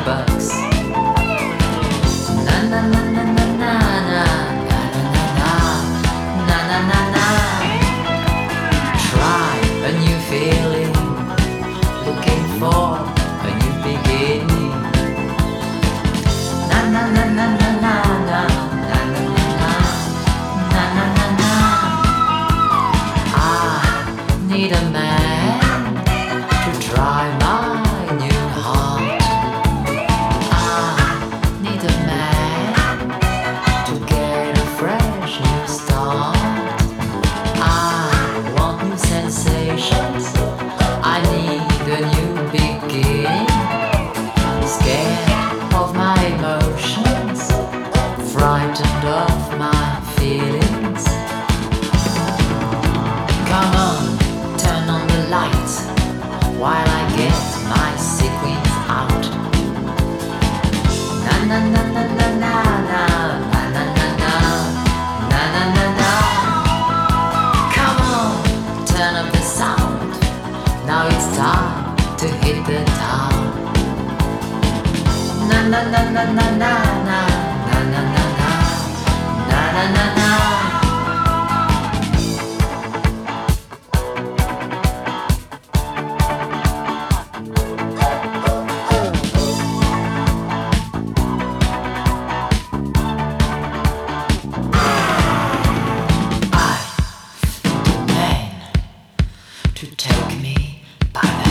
bucks. Na na na na na na na na na na na na na. Try a new feeling, looking for a new beginning. Na na na na na na na na na na na na na na. I need a man to dry my new heart. I need a man to get a fresh new start. I want new sensations. I need a new beginning. Scared of my emotions, frightened of my feelings. Come on, turn on the light while I get my sequins out. Na na na na na na na na na na na na na na. Come on, turn up the sound. Now it's time to hit the town. Na na na na na na na na na na na na na na. To take me by the